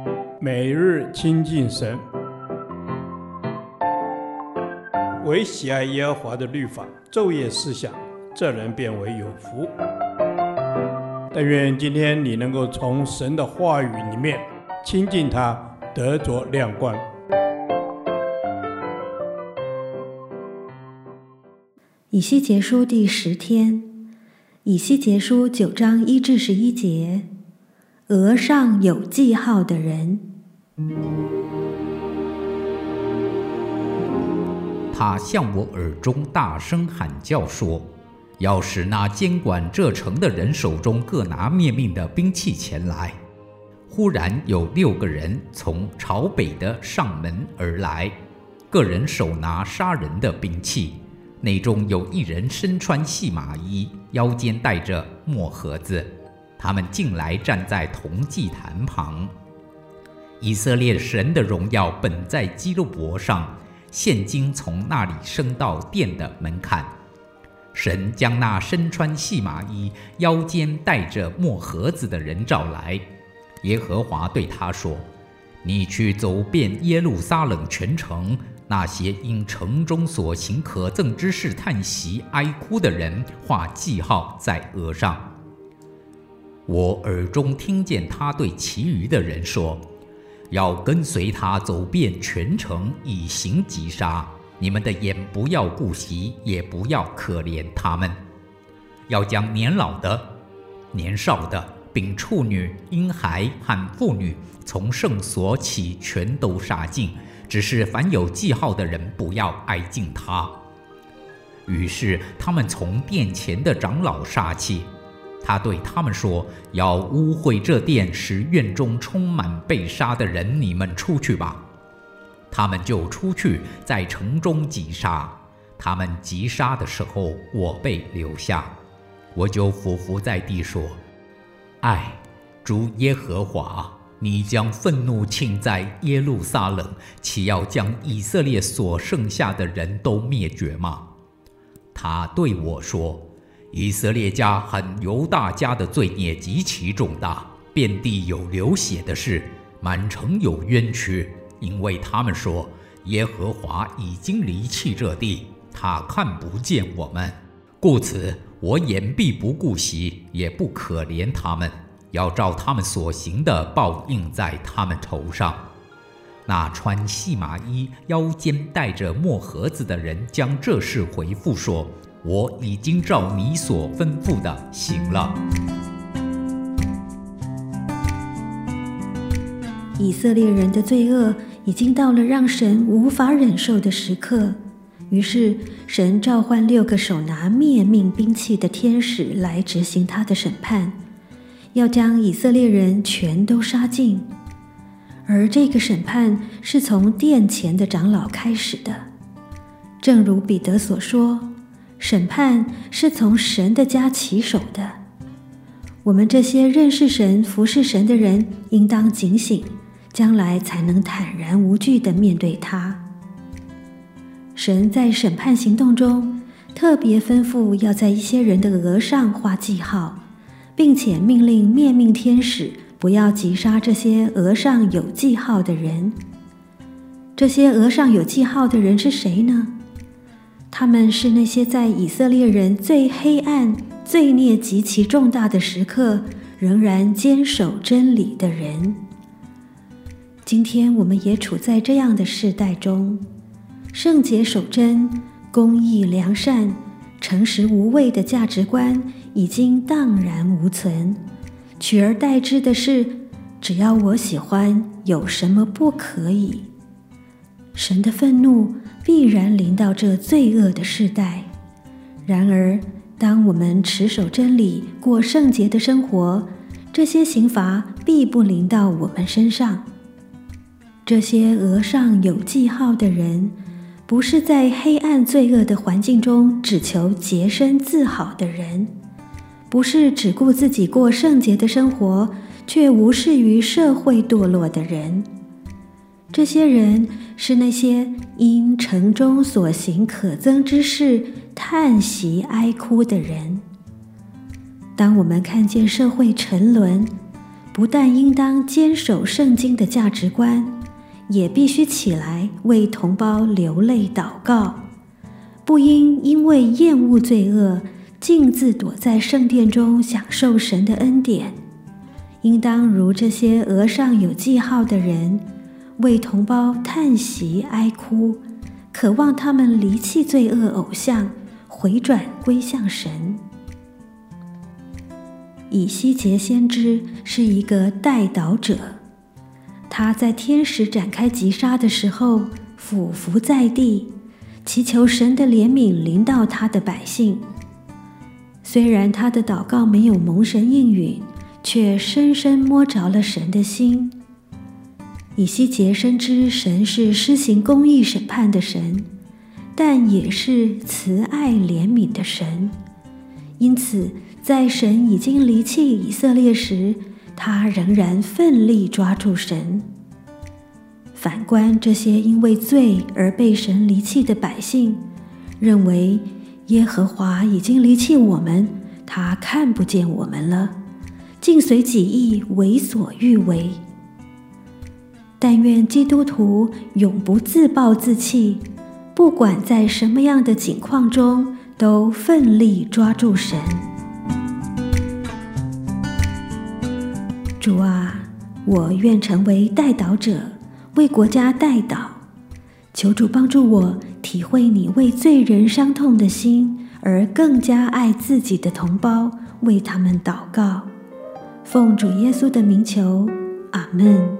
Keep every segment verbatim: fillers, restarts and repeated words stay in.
每日亲近神，唯喜爱耶和华的律法，昼夜思想，这人变为有福。但愿今天你能够从神的话语里面亲近他，得着亮光。 以西结书第十天，以西结书九章一至十一节，额上有记号的人。 他向我耳中大声喊叫说，要使那监管这城的人手中各拿灭命的兵器前来。忽然有六个人从朝北的上门而来，个人手拿杀人的兵器，内中有一人身穿细麻衣，腰间带着墨盒子。他们进来站在铜祭坛旁。以色列神的荣耀本在基路伯上，现今从那里升到殿的门槛。神将那身穿细麻衣、腰间带着墨盒子的人召来。耶和华对他说：你去走遍耶路撒冷全城，那些因城中所行可憎之事叹息哀哭的人，画记号在额上。我耳中听见他对其余的人说，要跟随他走遍全城，以行击杀。你们的眼不要顾惜，也不要可怜他们，要将年老的、年少的，并处女、婴孩和妇女从圣所起全都杀尽，只是凡有记号的人不要挨近他。于是他们从殿前的长老杀起。他对他们说，要污秽这殿，使院中充满被杀的人，你们出去吧。他们就出去，在城中击杀。他们击杀的时候，我被留下，我就俯伏在地说，唉，主耶和华，你将愤怒倾在耶路撒冷，岂要将以色列所剩下的人都灭绝吗？他对我说，以色列家和犹大家的罪孽极其重大，遍地有流血的事，满城有冤屈，因为他们说，耶和华已经离弃这地，他看不见我们，故此我眼必不顾惜，也不可怜他们，要照他们所行的报应在他们头上。那穿细麻衣、腰间带着墨盒子的人将这事回复说，我已经照你所吩咐的行了。 以色列人的罪恶已经到了让神无法忍受的时刻，于是神召唤六个手拿灭命兵器的天使来执行他的审判，要将以色列人全都杀尽。而这个审判是从殿前的长老开始的，正如彼得所说，审判是从神的家起手的。我们这些认识神、服侍神的人，应当警醒，将来才能坦然无惧地面对他。神在审判行动中特别吩咐要在一些人的额上画记号，并且命令灭命天使不要击杀这些额上有记号的人。这些额上有记号的人是谁呢？他们是那些在以色列人最黑暗、罪孽极其重大的时刻仍然坚守真理的人。今天我们也处在这样的世代中，圣洁守真、公义良善、诚实无畏的价值观已经荡然无存，取而代之的是，只要我喜欢，有什么不可以？神的愤怒必然临到这罪恶的世代。然而，当我们持守真理，过圣洁的生活，这些刑罚必不临到我们身上。这些额上有记号的人，不是在黑暗罪恶的环境中只求洁身自好的人，不是只顾自己过圣洁的生活，却无视于社会堕落的人。这些人是那些因城中所行可憎之事叹息哀哭的人。当我们看见社会沉沦， 不但应当坚守圣经的价值观，也必须起来为同胞流泪祷告，不应因为厌恶罪恶，径自躲在圣殿中享受神的恩典，应当如这些额上有记号的人，为同胞叹息哀哭，渴望他们离弃罪恶偶像，回转归向神。以西结先知是一个代祷者，他在天使展开击杀的时候俯伏在地，祈求神的怜悯临到他的百姓。虽然他的祷告没有蒙神应允，却深深摸着了神的心。以西结深知神是施行公义审判的神，但也是慈爱怜悯的神，因此在神已经离弃以色列时，他仍然奋力抓住神。反观这些因为罪而被神离弃的百姓，认为耶和华已经离弃我们，他看不见我们了，竟随己意为所欲为。但愿基督徒永不自暴自弃，不管在什么样的境况中，都奋力抓住神。主啊，我愿成为代祷者，为国家代祷，求主帮助我体会你为罪人伤痛的心，而更加爱自己的同胞，为他们祷告。奉主耶稣的名求，阿们。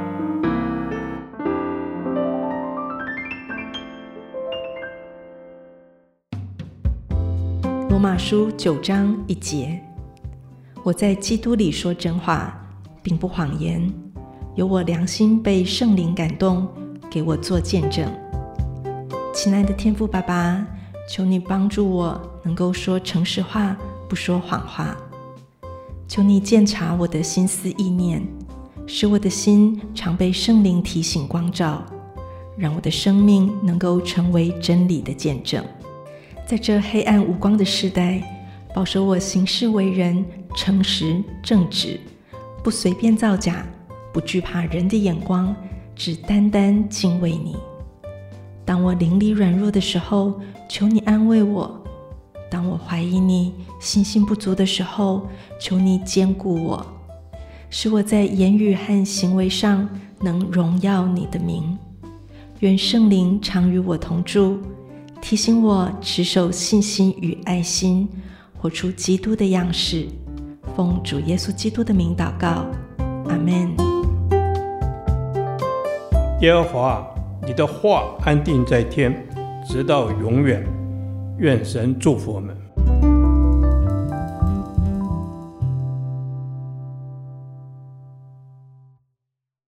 罗马书九章一节，我在基督里说真话，并不谎言，有我良心被圣灵感动，给我做见证。亲爱的天父爸爸，求你帮助我能够说诚实话，不说谎话。求你鉴察我的心思意念，使我的心常被圣灵提醒光照，让我的生命能够成为真理的见证。在这黑暗无光的时代，保守我行事为人诚实正直，不随便造假，不惧怕人的眼光，只单单敬畏你。当我灵里软弱的时候，求你安慰我；当我怀疑你、信心不足的时候，求你坚固我，使我在言语和行为上能荣耀你的名。愿圣灵常与我同住，提醒我持守信心与爱心，活出基督的样式。奉主耶稣基督的名祷告，阿们。 耶和华，你的话安定在天，直到永远。愿神祝福我们。